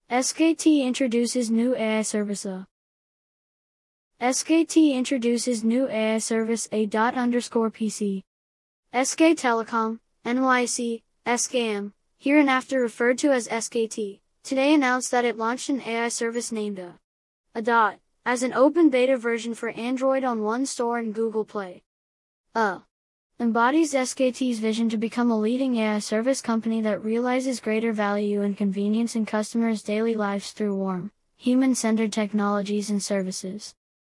SKT introduces new AI service A. SKT introduces new AI service A._PC. SK Telecom, NYC, SKM, hereinafter referred to as SKT, today announced that it launched an AI service named A. As an open beta version for Android on One Store and Google Play. A. Embodies SKT's vision to become a leading AI service company that realizes greater value and convenience in customers' daily lives through warm, human-centered technologies and services.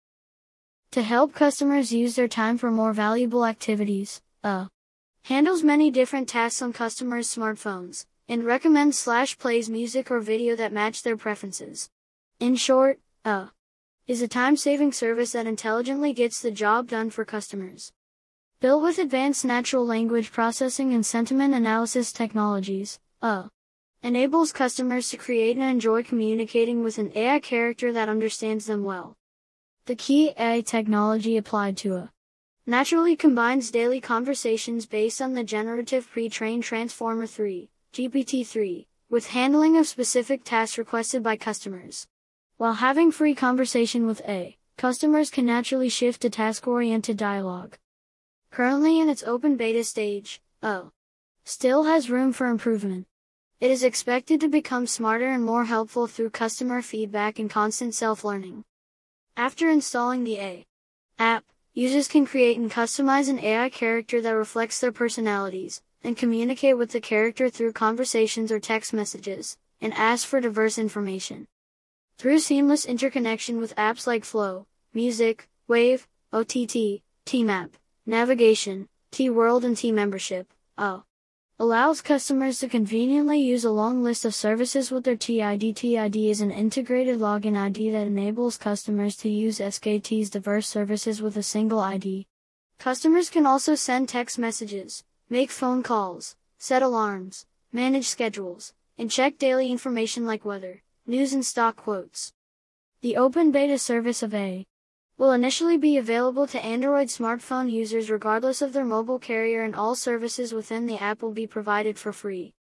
To help customers use their time for more valuable activities, A. handles many different tasks on customers' smartphones, and recommends/plays music or video that match their preferences. In short, A. is a time-saving service that intelligently gets the job done for customers. Built with advanced natural language processing and sentiment analysis technologies, A. enables customers to create and enjoy communicating with an AI character that understands them well. The key AI technology applied to A. naturally combines daily conversations based on the generative pre-trained Transformer 3, GPT-3, with handling of specific tasks requested by customers. While having free conversation with A, customers can naturally shift to task-oriented dialogue. Currently in its open beta stage, A. still has room for improvement. It is expected to become smarter and more helpful through customer feedback and constant self-learning. After installing the A. app, users can create and customize an AI character that reflects their personalities, and communicate with the character through conversations or text messages, and ask for diverse information. Through seamless interconnection with apps like Flow, Music, Wave, OTT, Tmap, Navigation, T-World and T-Membership, A. allows customers to conveniently use a long list of services with their TID. TID is an integrated login ID that enables customers to use SKT's diverse services with a single ID. Customers can also send text messages, make phone calls, set alarms, manage schedules, and check daily information like weather, news and stock quotes. The open beta service of A. will initially be available to Android smartphone users regardless of their mobile carrier, and all services within the app will be provided for free.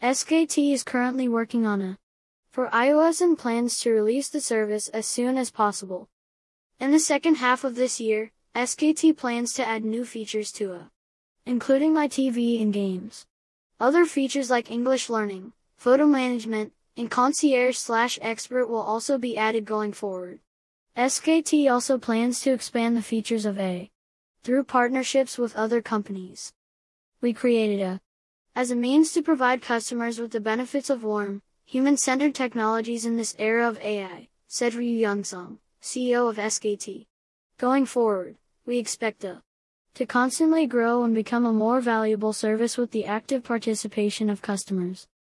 SKT is currently working on A. for iOS and plans to release the service as soon as possible. In the second half of this year, SKT plans to add new features to A. including My TV and games. Other features like English learning, photo management, and concierge/expert will also be added going forward. SKT also plans to expand the features of A. through partnerships with other companies. We created A. as a means to provide customers with the benefits of warm, human-centered technologies in this era of AI, said Ryu Youngsung, CEO of SKT. Going forward, we expect A. to constantly grow and become a more valuable service with the active participation of customers.